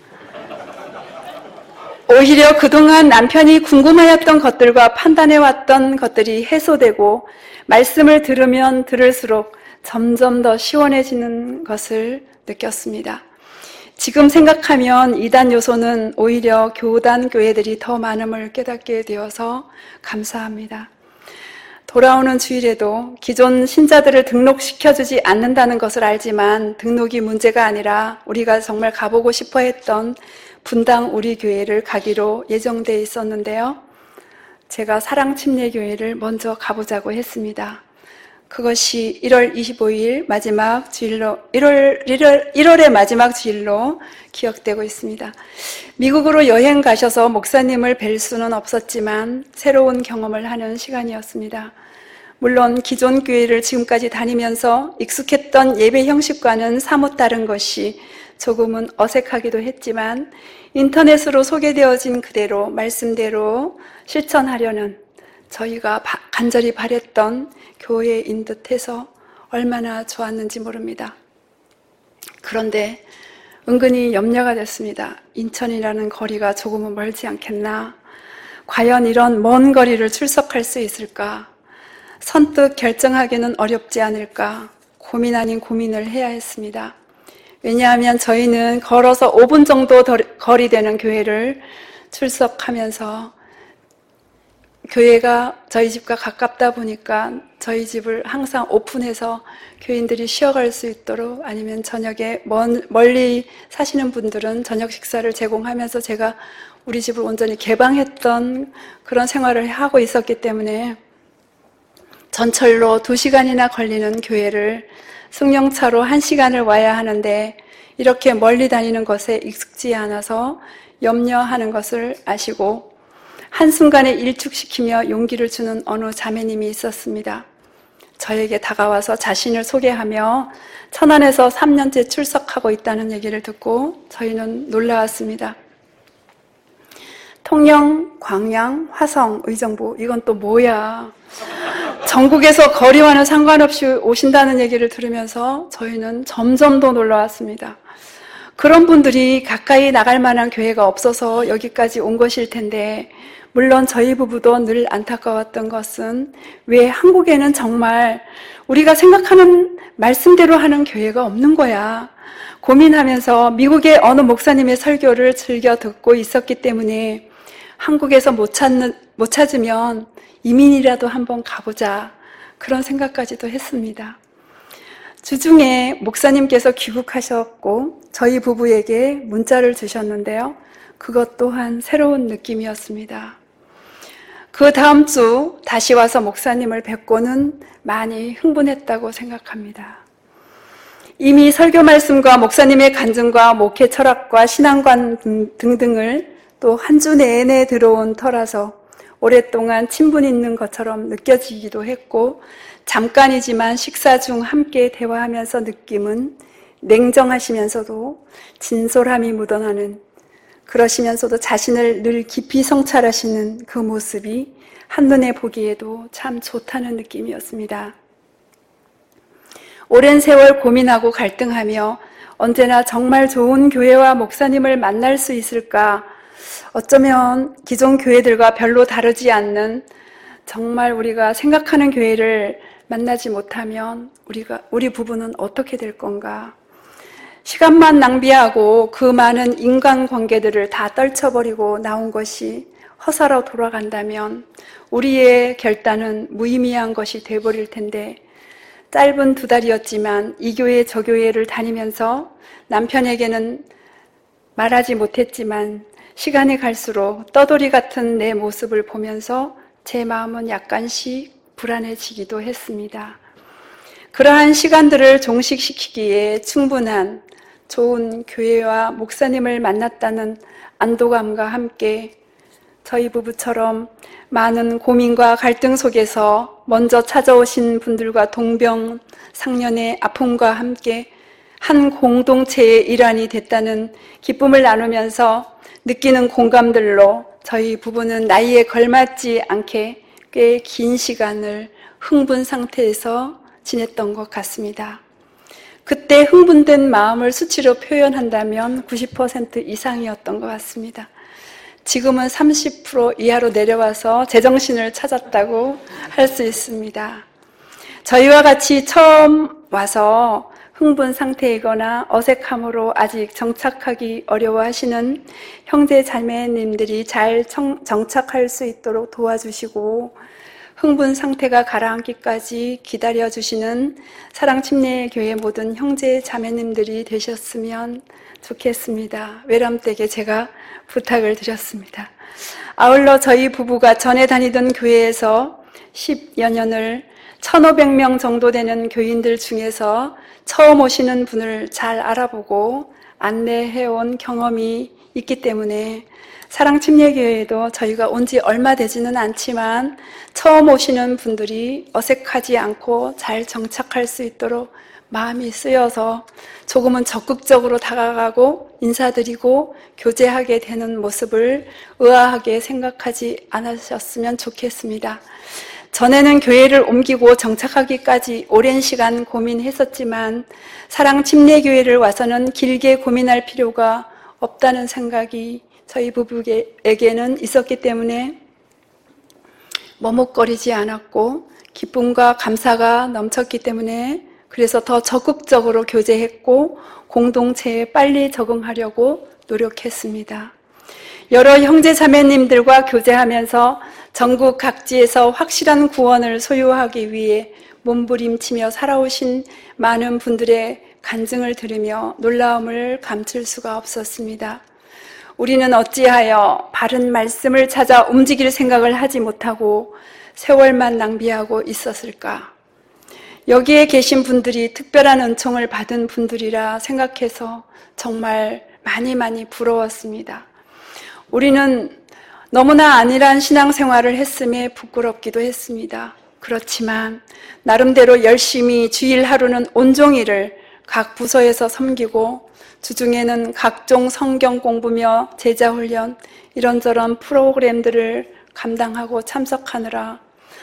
오히려 그동안 남편이 궁금하였던 것들과 판단해왔던 것들이 해소되고 말씀을 들으면 들을수록 점점 더 시원해지는 것을 느꼈습니다. 지금 생각하면 이단 요소는 오히려 교단 교회들이 더 많음을 깨닫게 되어서 감사합니다. 돌아오는 주일에도 기존 신자들을 등록시켜주지 않는다는 것을 알지만 등록이 문제가 아니라 우리가 정말 가보고 싶어 했던 분당 우리 교회를 가기로 예정돼 있었는데요. 제가 사랑침례교회를 먼저 가보자고 했습니다. 그것이 일월 이십오일 마지막 주일로, 일월, 일월, 일월의 마지막 주일로 기억되고 있습니다. 미국으로 여행 가셔서 목사님을 뵐 수는 없었지만 새로운 경험을 하는 시간이었습니다. 물론 기존 교회를 지금까지 다니면서 익숙했던 예배 형식과는 사뭇 다른 것이 조금은 어색하기도 했지만 인터넷으로 소개되어진 그대로 말씀대로 실천하려는 저희가 간절히 바랬던 교회인 듯해서 얼마나 좋았는지 모릅니다. 그런데 은근히 염려가 됐습니다. 인천이라는 거리가 조금은 멀지 않겠나? 과연 이런 먼 거리를 출석할 수 있을까? 선뜻 결정하기는 어렵지 않을까? 고민 아닌 고민을 해야 했습니다. 왜냐하면 저희는 걸어서 오 분 정도 거리 되는 교회를 출석하면서 교회가 저희 집과 가깝다 보니까 저희 집을 항상 오픈해서 교인들이 쉬어갈 수 있도록 아니면 저녁에 먼, 멀리 사시는 분들은 저녁 식사를 제공하면서 제가 우리 집을 온전히 개방했던 그런 생활을 하고 있었기 때문에 전철로 두 시간이나 걸리는 교회를 승용차로 한 시간을 와야 하는데 이렇게 멀리 다니는 것에 익숙지 않아서 염려하는 것을 아시고 한순간에 일축시키며 용기를 주는 어느 자매님이 있었습니다. 저에게 다가와서 자신을 소개하며 천안에서 삼 년째 출석하고 있다는 얘기를 듣고 저희는 놀라웠습니다. 통영, 광양, 화성, 의정부 이건 또 뭐야? 전국에서 거리와는 상관없이 오신다는 얘기를 들으면서 저희는 점점 더 놀라웠습니다. 그런 분들이 가까이 나갈 만한 교회가 없어서 여기까지 온 것일 텐데 물론 저희 부부도 늘 안타까웠던 것은 왜 한국에는 정말 우리가 생각하는 말씀대로 하는 교회가 없는 거야. 고민하면서 미국의 어느 목사님의 설교를 즐겨 듣고 있었기 때문에 한국에서 못 찾는, 못 찾으면 이민이라도 한번 가보자. 그런 생각까지도 했습니다. 주중에 목사님께서 귀국하셨고 저희 부부에게 문자를 주셨는데요. 그것 또한 새로운 느낌이었습니다. 그 다음 주 다시 와서 목사님을 뵙고는 많이 흥분했다고 생각합니다. 이미 설교 말씀과 목사님의 간증과 목회 철학과 신앙관 등등을 또 한 주 내내 들어온 터라서 오랫동안 친분 있는 것처럼 느껴지기도 했고 잠깐이지만 식사 중 함께 대화하면서 느낌은 냉정하시면서도 진솔함이 묻어나는 그러시면서도 자신을 늘 깊이 성찰하시는 그 모습이 한눈에 보기에도 참 좋다는 느낌이었습니다. 오랜 세월 고민하고 갈등하며 언제나 정말 좋은 교회와 목사님을 만날 수 있을까? 어쩌면 기존 교회들과 별로 다르지 않는 정말 우리가 생각하는 교회를 만나지 못하면 우리가, 우리 부부는 어떻게 될 건가? 시간만 낭비하고 그 많은 인간관계들을 다 떨쳐버리고 나온 것이 허사로 돌아간다면 우리의 결단은 무의미한 것이 돼버릴 텐데 짧은 두 달이었지만 이 교회 저 교회를 다니면서 남편에게는 말하지 못했지만 시간이 갈수록 떠돌이 같은 내 모습을 보면서 제 마음은 약간씩 불안해지기도 했습니다. 그러한 시간들을 종식시키기에 충분한 좋은 교회와 목사님을 만났다는 안도감과 함께 저희 부부처럼 많은 고민과 갈등 속에서 먼저 찾아오신 분들과 동병상련의 아픔과 함께 한 공동체의 일환이 됐다는 기쁨을 나누면서 느끼는 공감들로 저희 부부는 나이에 걸맞지 않게 꽤 긴 시간을 흥분 상태에서 지냈던 것 같습니다. 그때 흥분된 마음을 수치로 표현한다면 구십 퍼센트 이상이었던 것 같습니다. 지금은 삼십 퍼센트 이하로 내려와서 제정신을 찾았다고 할 수 있습니다. 저희와 같이 처음 와서 흥분 상태이거나 어색함으로 아직 정착하기 어려워하시는 형제 자매님들이 잘 정착할 수 있도록 도와주시고 흥분 상태가 가라앉기까지 기다려주시는 사랑침례교회 모든 형제 자매님들이 되셨으면 좋겠습니다. 외람되게 제가 부탁을 드렸습니다. 아울러 저희 부부가 전에 다니던 교회에서 십여 년을 천오백 명 정도 되는 교인들 중에서 처음 오시는 분을 잘 알아보고 안내해온 경험이 있기 때문에 사랑침례교회에도 저희가 온 지 얼마 되지는 않지만 처음 오시는 분들이 어색하지 않고 잘 정착할 수 있도록 마음이 쓰여서 조금은 적극적으로 다가가고 인사드리고 교제하게 되는 모습을 의아하게 생각하지 않으셨으면 좋겠습니다. 전에는 교회를 옮기고 정착하기까지 오랜 시간 고민했었지만 사랑침례교회를 와서는 길게 고민할 필요가 없다는 생각이 저희 부부에게는 있었기 때문에 머뭇거리지 않았고 기쁨과 감사가 넘쳤기 때문에 그래서 더 적극적으로 교제했고 공동체에 빨리 적응하려고 노력했습니다. 여러 형제 자매님들과 교제하면서 전국 각지에서 확실한 구원을 소유하기 위해 몸부림치며 살아오신 많은 분들의 간증을 들으며 놀라움을 감출 수가 없었습니다. 우리는 어찌하여 바른 말씀을 찾아 움직일 생각을 하지 못하고 세월만 낭비하고 있었을까? 여기에 계신 분들이 특별한 은총을 받은 분들이라 생각해서 정말 많이 많이 부러웠습니다. 우리는 너무나 안일한 신앙생활을 했음에 부끄럽기도 했습니다. 그렇지만 나름대로 열심히 주일 하루는 온종일을 각 부서에서 섬기고 주중에는 각종 성경 공부며 제자훈련 이런저런 프로그램들을 감당하고 참석하느라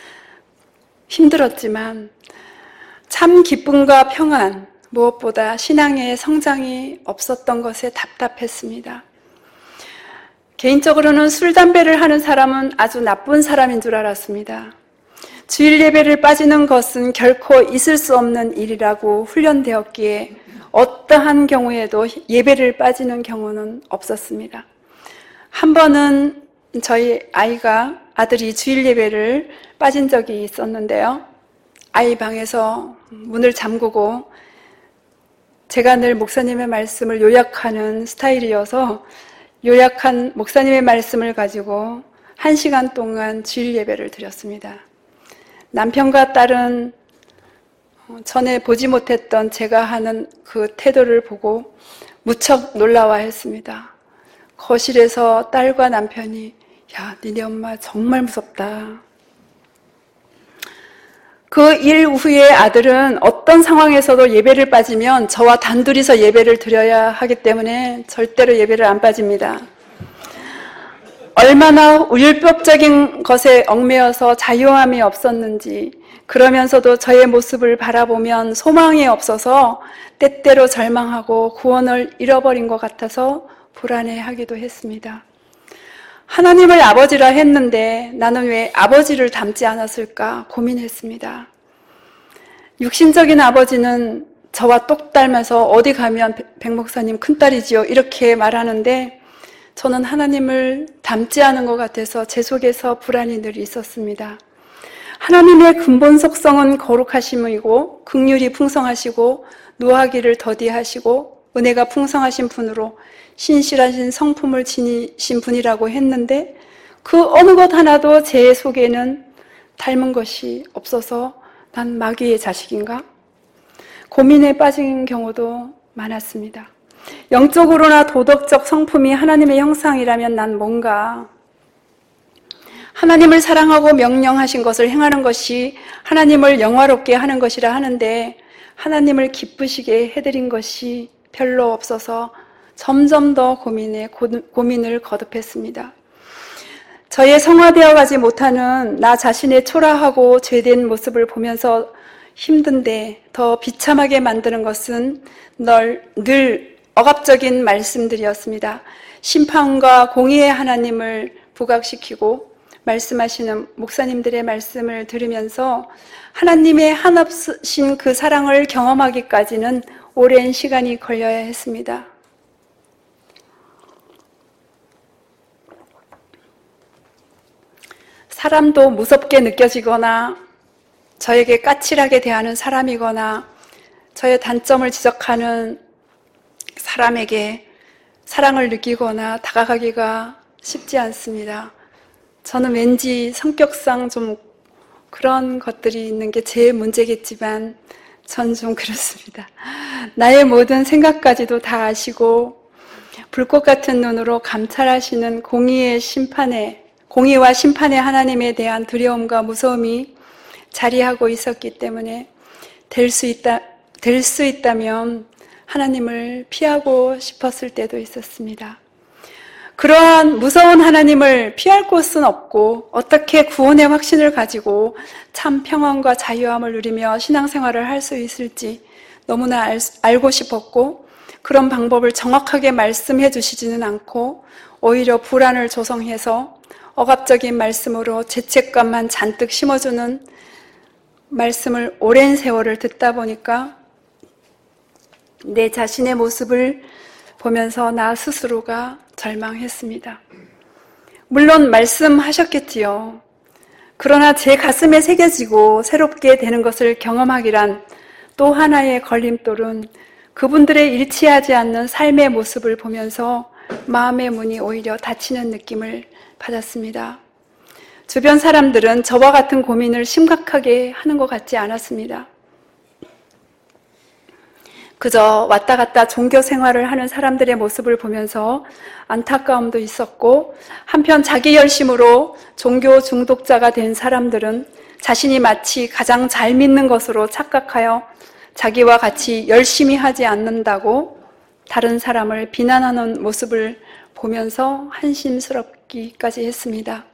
힘들었지만 참 기쁨과 평안, 무엇보다 신앙의 성장이 없었던 것에 답답했습니다. 개인적으로는 술, 담배를 하는 사람은 아주 나쁜 사람인 줄 알았습니다. 주일 예배를 빠지는 것은 결코 있을 수 없는 일이라고 훈련되었기에 어떠한 경우에도 예배를 빠지는 경우는 없었습니다. 한 번은 저희 아이가, 아들이 주일 예배를 빠진 적이 있었는데요. 아이 방에서 문을 잠그고 제가 늘 목사님의 말씀을 요약하는 스타일이어서 요약한 목사님의 말씀을 가지고 한 시간 동안 주일 예배를 드렸습니다. 남편과 딸은 전에 보지 못했던 제가 하는 그 태도를 보고 무척 놀라워했습니다. 거실에서 딸과 남편이 야, 니네 엄마 정말 무섭다. 그 일 후에 아들은 어떤 상황에서도 예배를 빠지면 저와 단둘이서 예배를 드려야 하기 때문에 절대로 예배를 안 빠집니다. 얼마나 율법적인 것에 얽매여서 자유함이 없었는지, 그러면서도 저의 모습을 바라보면 소망이 없어서 때때로 절망하고 구원을 잃어버린 것 같아서 불안해하기도 했습니다. 하나님을 아버지라 했는데 나는 왜 아버지를 닮지 않았을까 고민했습니다. 육신적인 아버지는 저와 똑 닮아서 어디 가면 백 목사님 큰딸이지요 이렇게 말하는데 저는 하나님을 닮지 않은 것 같아서 제 속에서 불안이 늘 있었습니다. 하나님의 근본 속성은 거룩하심이고 긍휼이 풍성하시고 노하기를 더디하시고 은혜가 풍성하신 분으로 신실하신 성품을 지니신 분이라고 했는데 그 어느 것 하나도 제 속에는 닮은 것이 없어서 난 마귀의 자식인가? 고민에 빠진 경우도 많았습니다. 영적으로나 도덕적 성품이 하나님의 형상이라면 난 뭔가 하나님을 사랑하고 명령하신 것을 행하는 것이 하나님을 영화롭게 하는 것이라 하는데 하나님을 기쁘시게 해드린 것이 별로 없어서 점점 더 고민에 고민을 거듭했습니다. 저의 성화되어 가지 못하는 나 자신의 초라하고 죄된 모습을 보면서 힘든데 더 비참하게 만드는 것은 늘, 늘 억압적인 말씀들이었습니다. 심판과 공의의 하나님을 부각시키고 말씀하시는 목사님들의 말씀을 들으면서 하나님의 한없으신 그 사랑을 경험하기까지는 오랜 시간이 걸려야 했습니다. 사람도 무섭게 느껴지거나 저에게 까칠하게 대하는 사람이거나 저의 단점을 지적하는 사람에게 사랑을 느끼거나 다가가기가 쉽지 않습니다. 저는 왠지 성격상 좀 그런 것들이 있는 게 제 문제겠지만 전 좀 그렇습니다. 나의 모든 생각까지도 다 아시고 불꽃 같은 눈으로 감찰하시는 공의의 심판에 공의와 심판의 하나님에 대한 두려움과 무서움이 자리하고 있었기 때문에 될 수 있다, 될 수 있다면 하나님을 피하고 싶었을 때도 있었습니다. 그러한 무서운 하나님을 피할 곳은 없고 어떻게 구원의 확신을 가지고 참 평안과 자유함을 누리며 신앙생활을 할 수 있을지 너무나 알, 알고 싶었고 그런 방법을 정확하게 말씀해 주시지는 않고 오히려 불안을 조성해서 억압적인 말씀으로 죄책감만 잔뜩 심어주는 말씀을 오랜 세월을 듣다 보니까 내 자신의 모습을 보면서 나 스스로가 절망했습니다. 물론 말씀하셨겠지요. 그러나 제 가슴에 새겨지고 새롭게 되는 것을 경험하기란 또 하나의 걸림돌은 그분들의 일치하지 않는 삶의 모습을 보면서 마음의 문이 오히려 닫히는 느낌을 받았습니다. 주변 사람들은 저와 같은 고민을 심각하게 하는 것 같지 않았습니다. 그저 왔다 갔다 종교 생활을 하는 사람들의 모습을 보면서 안타까움도 있었고 한편 자기 열심으로 종교 중독자가 된 사람들은 자신이 마치 가장 잘 믿는 것으로 착각하여 자기와 같이 열심히 하지 않는다고 다른 사람을 비난하는 모습을 보면서 한심스럽기까지 했습니다.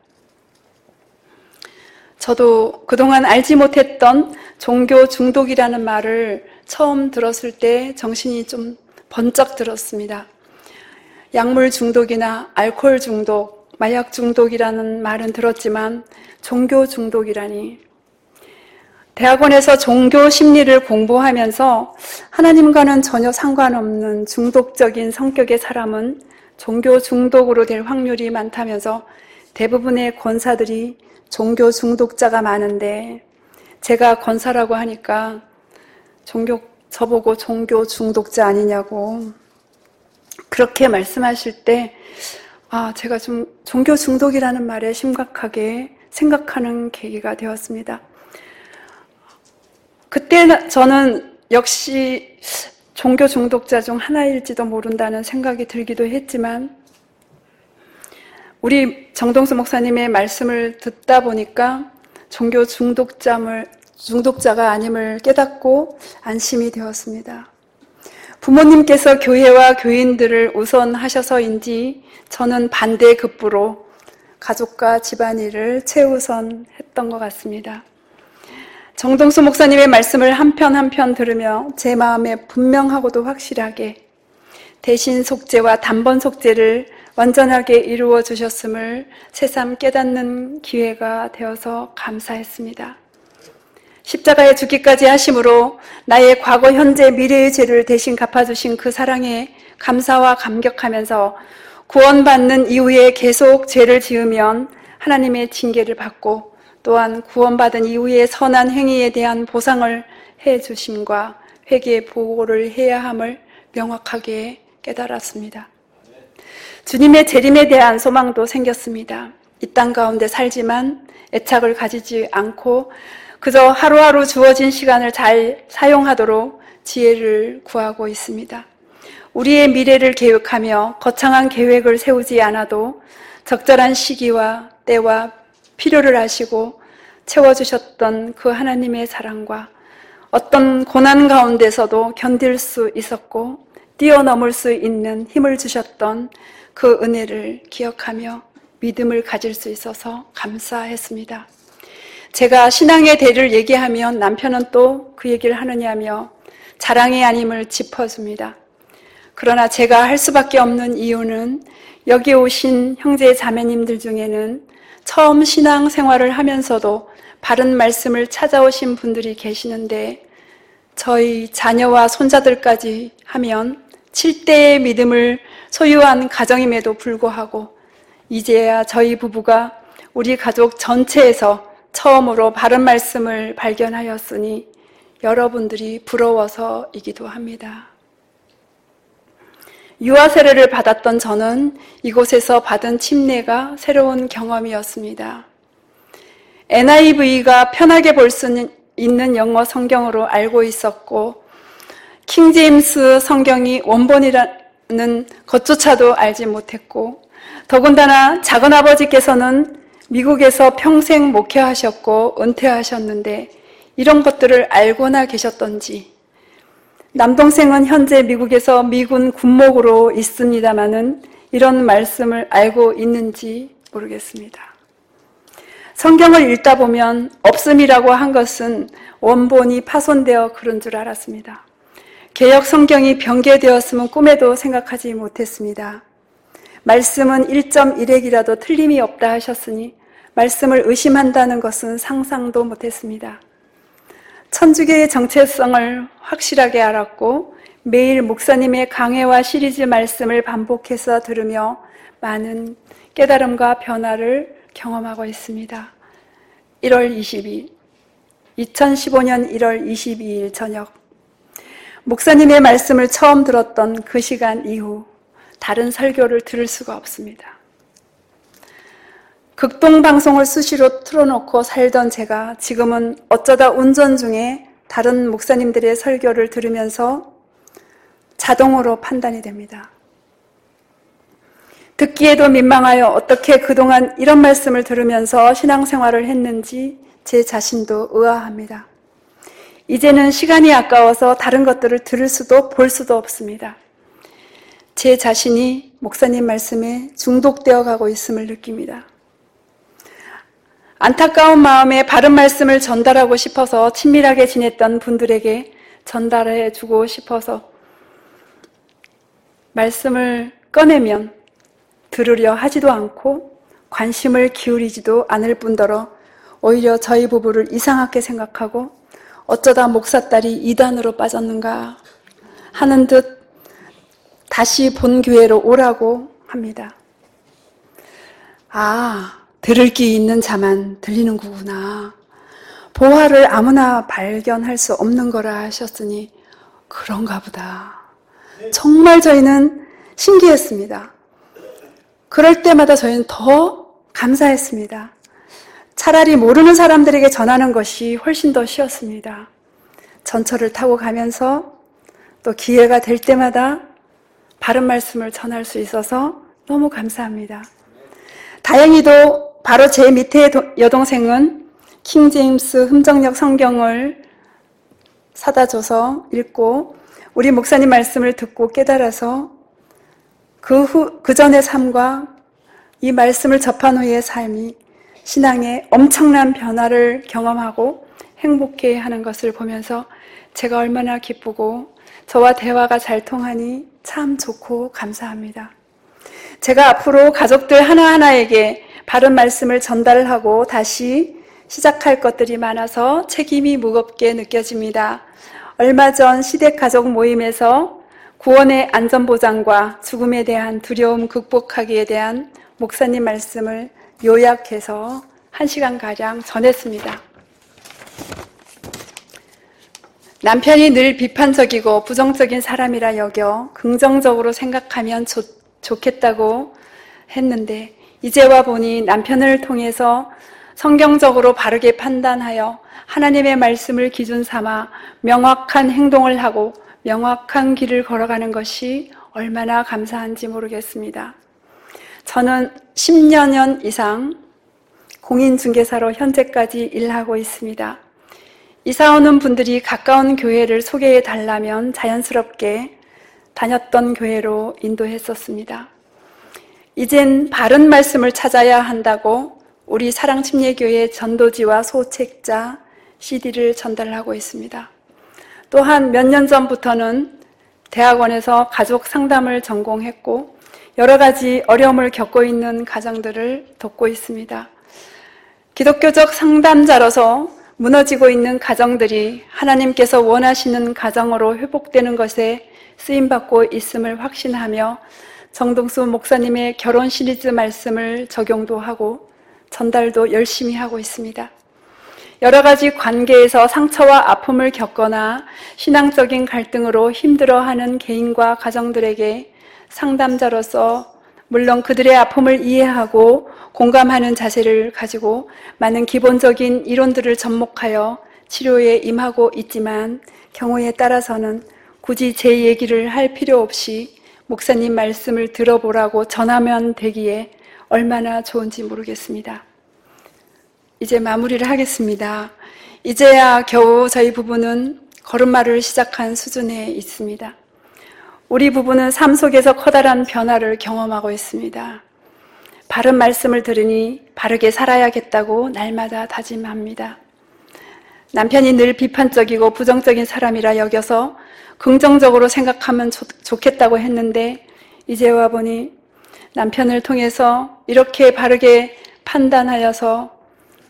저도 그동안 알지 못했던 종교 중독이라는 말을 처음 들었을 때 정신이 좀 번쩍 들었습니다. 약물 중독이나 알코올 중독, 마약 중독이라는 말은 들었지만 종교 중독이라니. 대학원에서 종교 심리를 공부하면서 하나님과는 전혀 상관없는 중독적인 성격의 사람은 종교 중독으로 될 확률이 많다면서 대부분의 권사들이 종교 중독자가 많은데 제가 권사라고 하니까 종교, 저보고 종교 중독자 아니냐고 그렇게 말씀하실 때 아, 제가 좀 종교 중독이라는 말에 심각하게 생각하는 계기가 되었습니다. 그때 저는 역시 종교 중독자 중 하나일지도 모른다는 생각이 들기도 했지만 우리 정동수 목사님의 말씀을 듣다 보니까 종교 중독자를 중독자가 아님을 깨닫고 안심이 되었습니다. 부모님께서 교회와 교인들을 우선하셔서인지 저는 반대급부로 가족과 집안일을 최우선했던 것 같습니다. 정동수 목사님의 말씀을 한편 한편 들으며 제 마음에 분명하고도 확실하게 대신 속죄와 단번 속죄를 완전하게 이루어 주셨음을 새삼 깨닫는 기회가 되어서 감사했습니다. 십자가에 죽기까지 하심으로 나의 과거, 현재, 미래의 죄를 대신 갚아주신 그 사랑에 감사와 감격하면서 구원받는 이후에 계속 죄를 지으면 하나님의 징계를 받고 또한 구원받은 이후의 선한 행위에 대한 보상을 해주심과 회개 보고를 해야 함을 명확하게 깨달았습니다. 주님의 재림에 대한 소망도 생겼습니다. 이 땅 가운데 살지만 애착을 가지지 않고 그저 하루하루 주어진 시간을 잘 사용하도록 지혜를 구하고 있습니다. 우리의 미래를 계획하며 거창한 계획을 세우지 않아도 적절한 시기와 때와 필요를 아시고 채워주셨던 그 하나님의 사랑과 어떤 고난 가운데서도 견딜 수 있었고 뛰어넘을 수 있는 힘을 주셨던 그 은혜를 기억하며 믿음을 가질 수 있어서 감사했습니다. 제가 신앙의 대를 얘기하면 남편은 또 그 얘기를 하느냐며 자랑이 아님을 짚어줍니다. 그러나 제가 할 수밖에 없는 이유는 여기 오신 형제 자매님들 중에는 처음 신앙 생활을 하면서도 바른 말씀을 찾아오신 분들이 계시는데 저희 자녀와 손자들까지 하면 칠 대의 믿음을 소유한 가정임에도 불구하고 이제야 저희 부부가 우리 가족 전체에서 처음으로 바른 말씀을 발견하였으니 여러분들이 부러워서이기도 합니다. 유아 세례를 받았던 저는 이곳에서 받은 침례가 새로운 경험이었습니다. 엔 아이 브이가 편하게 볼 수 있는 영어 성경으로 알고 있었고 킹 제임스 성경이 원본이라는 것조차도 알지 못했고 더군다나 작은아버지께서는 미국에서 평생 목회하셨고 은퇴하셨는데 이런 것들을 알고나 계셨던지 남동생은 현재 미국에서 미군 군목으로 있습니다마는 이런 말씀을 알고 있는지 모르겠습니다. 성경을 읽다 보면 없음이라고 한 것은 원본이 파손되어 그런 줄 알았습니다. 개역 성경이 변개되었으면 꿈에도 생각하지 못했습니다. 말씀은 일 점 일 핵이라도 틀림이 없다 하셨으니 말씀을 의심한다는 것은 상상도 못했습니다. 천주교의 정체성을 확실하게 알았고 매일 목사님의 강해와 시리즈 말씀을 반복해서 들으며 많은 깨달음과 변화를 경험하고 있습니다. 일월 이십일, 이천십오 년 일월 이십이일 저녁 목사님의 말씀을 처음 들었던 그 시간 이후 다른 설교를 들을 수가 없습니다. 극동방송을 수시로 틀어놓고 살던 제가 지금은 어쩌다 운전 중에 다른 목사님들의 설교를 들으면서 자동으로 판단이 됩니다. 듣기에도 민망하여 어떻게 그동안 이런 말씀을 들으면서 신앙생활을 했는지 제 자신도 의아합니다. 이제는 시간이 아까워서 다른 것들을 들을 수도 볼 수도 없습니다. 제 자신이 목사님 말씀에 중독되어 가고 있음을 느낍니다. 안타까운 마음에 바른 말씀을 전달하고 싶어서 친밀하게 지냈던 분들에게 전달해 주고 싶어서 말씀을 꺼내면 들으려 하지도 않고 관심을 기울이지도 않을 뿐더러 오히려 저희 부부를 이상하게 생각하고 어쩌다 목사딸이 이단으로 빠졌는가 하는 듯 다시 본 교회로 오라고 합니다. 아, 들을 기 있는 자만 들리는 거구나. 보화를 아무나 발견할 수 없는 거라 하셨으니 그런가 보다. 정말 저희는 신기했습니다. 그럴 때마다 저희는 더 감사했습니다. 차라리 모르는 사람들에게 전하는 것이 훨씬 더 쉬웠습니다. 전철을 타고 가면서 또 기회가 될 때마다 바른 말씀을 전할 수 있어서 너무 감사합니다. 다행히도 바로 제 밑에 여동생은 킹 제임스 흠정역 성경을 사다 줘서 읽고 우리 목사님 말씀을 듣고 깨달아서 그 후, 그 전의 삶과 이 말씀을 접한 후의 삶이 신앙에 엄청난 변화를 경험하고 행복해 하는 것을 보면서 제가 얼마나 기쁘고 저와 대화가 잘 통하니 참 좋고 감사합니다. 제가 앞으로 가족들 하나하나에게 바른 말씀을 전달하고 다시 시작할 것들이 많아서 책임이 무겁게 느껴집니다. 얼마 전 시댁가족 모임에서 구원의 안전보장과 죽음에 대한 두려움 극복하기에 대한 목사님 말씀을 요약해서 한 시간가량 전했습니다. 남편이 늘 비판적이고 부정적인 사람이라 여겨 긍정적으로 생각하면 좋, 좋겠다고 했는데 이제와 보니 남편을 통해서 성경적으로 바르게 판단하여 하나님의 말씀을 기준 삼아 명확한 행동을 하고 명확한 길을 걸어가는 것이 얼마나 감사한지 모르겠습니다. 저는 십여 년 이상 공인중개사로 현재까지 일하고 있습니다. 이사 오는 분들이 가까운 교회를 소개해 달라면 자연스럽게 다녔던 교회로 인도했었습니다. 이젠 바른 말씀을 찾아야 한다고 우리 사랑침례교회 전도지와 소책자 씨디를 전달하고 있습니다. 또한 몇 년 전부터는 대학원에서 가족 상담을 전공했고 여러 가지 어려움을 겪고 있는 가정들을 돕고 있습니다. 기독교적 상담자로서 무너지고 있는 가정들이 하나님께서 원하시는 가정으로 회복되는 것에 쓰임받고 있음을 확신하며 정동수 목사님의 결혼 시리즈 말씀을 적용도 하고 전달도 열심히 하고 있습니다. 여러 가지 관계에서 상처와 아픔을 겪거나 신앙적인 갈등으로 힘들어하는 개인과 가정들에게 상담자로서 물론 그들의 아픔을 이해하고 공감하는 자세를 가지고 많은 기본적인 이론들을 접목하여 치료에 임하고 있지만 경우에 따라서는 굳이 제 얘기를 할 필요 없이 목사님 말씀을 들어보라고 전하면 되기에 얼마나 좋은지 모르겠습니다. 이제 마무리를 하겠습니다. 이제야 겨우 저희 부부는 걸음마를 시작한 수준에 있습니다. 우리 부부는 삶 속에서 커다란 변화를 경험하고 있습니다. 바른 말씀을 들으니 바르게 살아야겠다고 날마다 다짐합니다. 남편이 늘 비판적이고 부정적인 사람이라 여겨서 긍정적으로 생각하면 좋, 좋겠다고 했는데 이제와 보니 남편을 통해서 이렇게 바르게 판단하여서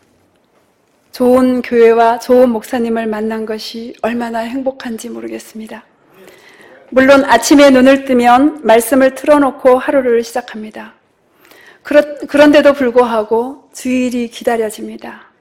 좋은 교회와 좋은 목사님을 만난 것이 얼마나 행복한지 모르겠습니다. 물론 아침에 눈을 뜨면 말씀을 틀어놓고 하루를 시작합니다. 그렇, 그런데도 불구하고 주일이 기다려집니다.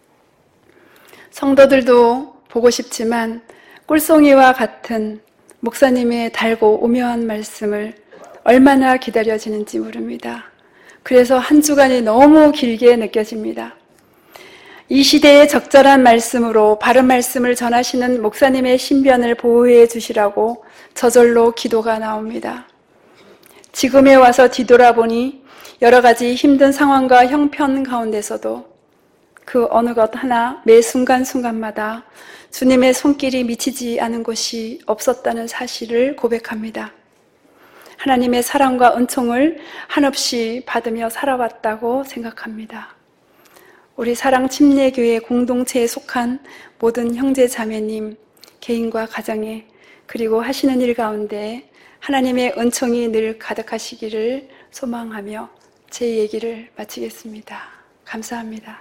성도들도 보고 싶지만 꿀송이와 같은 목사님의 달고 오묘한 말씀을 얼마나 기다려지는지 모릅니다. 그래서 한 주간이 너무 길게 느껴집니다. 이 시대에 적절한 말씀으로 바른 말씀을 전하시는 목사님의 신변을 보호해 주시라고 저절로 기도가 나옵니다. 지금에 와서 뒤돌아보니 여러 가지 힘든 상황과 형편 가운데서도 그 어느 것 하나 매 순간순간마다 주님의 손길이 미치지 않은 곳이 없었다는 사실을 고백합니다. 하나님의 사랑과 은총을 한없이 받으며 살아왔다고 생각합니다. 우리 사랑침례교회 공동체에 속한 모든 형제 자매님, 개인과 가정에 그리고 하시는 일 가운데 하나님의 은총이 늘 가득하시기를 소망하며 제 얘기를 마치겠습니다. 감사합니다.